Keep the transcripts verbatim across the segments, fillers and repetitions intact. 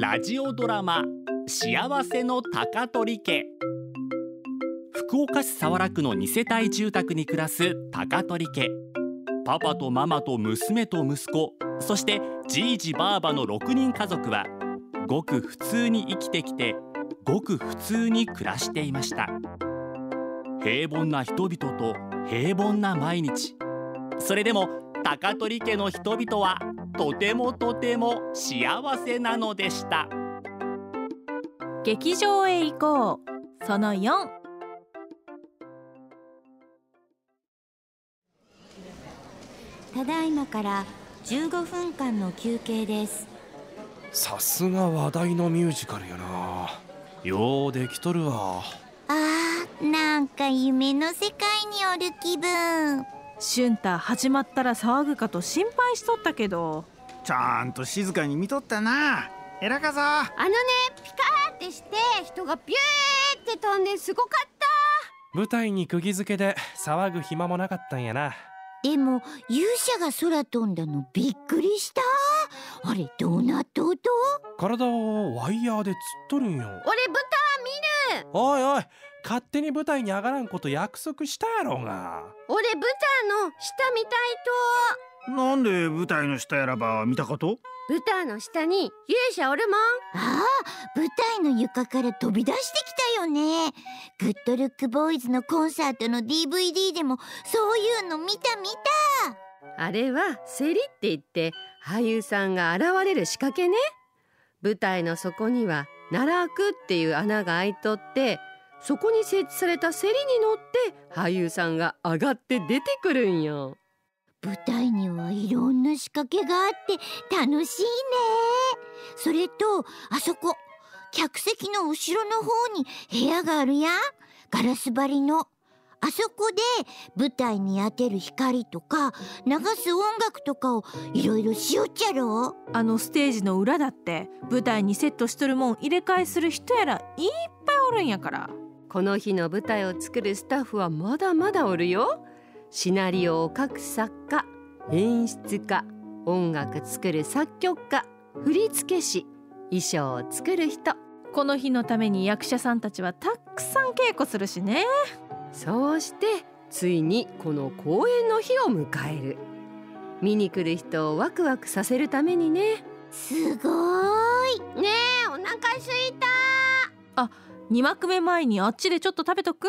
ラジオドラマ幸せの高取家。福岡市早良区のに世帯住宅に暮らす高取家。パパとママと娘と息子、そしてじいじばあばのろくにん家族はごく普通に生きてきて、ごく普通に暮らしていました。平凡な人々と平凡な毎日。それでも高取家の人々はとてもとても幸せなのでした。 劇場へ行こうそのよん。 ただいまからじゅうごふんかんの休憩です。 さすが話題のミュージカルやな。ようできとるわ。 あー、なんか夢の世界におる気分。 俊太、始まったら騒ぐかと心配しとったけど、 ちゃんと静かに見とったな。偉かぞ。あのね、ピカーってして人がビューって飛んですごかった。 舞台に釘付けで騒ぐ暇もなかったんやな。 でも勇者が空飛んだのびっくりした。あれどうなっとうと？ 体をワイヤーでつっとるんよ。 俺舞台見る。 おいおい、勝手に舞台に上がらんこと約束したやろうが。 俺舞台の下見たいと。 なんで舞台の下やらば見たこと？ 舞台の下に勇者おるもん。 ああ、舞台の床から飛び出してきたよね。グッドルックボーイズのコンサートの ディーブイディー でもそういうの見た見た。 あれはセリって言って俳優さんが現れる仕掛けね。舞台の底には奈落っていう穴が開いとって、そこに設置されたセリに乗って俳優さんが上がって出てくるんよ。 舞台にはいろんな仕掛けがあって楽しいね。それとあそこ客席の後ろの方に部屋があるやん。ガラス張りの。あそこで舞台に当てる光とか流す音楽とかをいろいろしよっちゃろ。 あのステージの裏だって舞台にセットしとるもん入れ替えする人やらいっぱいおるんやから。 この日の舞台を作るスタッフはまだまだおるよ。シナリオを書く作家、演出家、音楽作る作曲家、振付師、衣装を作る人。 この日のために役者さんたちはたくさん稽古するしね。 そうしてついにこの公演の日を迎える。見に来る人をワクワクさせるためにね。 すごーいねえ、お腹すいた。 あ、に幕目前にあっちでちょっと食べとく？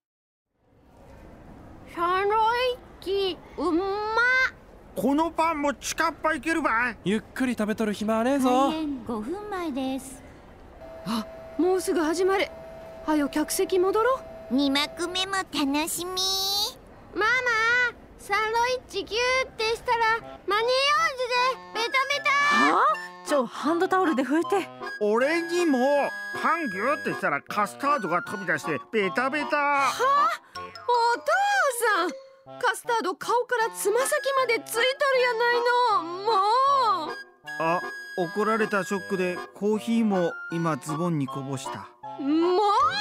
サンドイッチうまっ。 このパンも近っぱいけるばい。 ゆっくり食べとる暇はねえぞ。 開演ごふんまえです。 あ、もうすぐ始まる。はよ客席戻ろう。に幕目も楽しみ。 ママ、サンドイッチギューってしたらマニーオンズでベタベタ。 はあ？ちょ、ハンドタオルで拭いて。 俺にもパンギューってしたらカスタードが飛び出してベタベタ。はあ？ お父さん、カスタード顔からつま先までついとるやないの。もう。 あ、怒られたショックでコーヒーも今ズボンにこぼした。 もう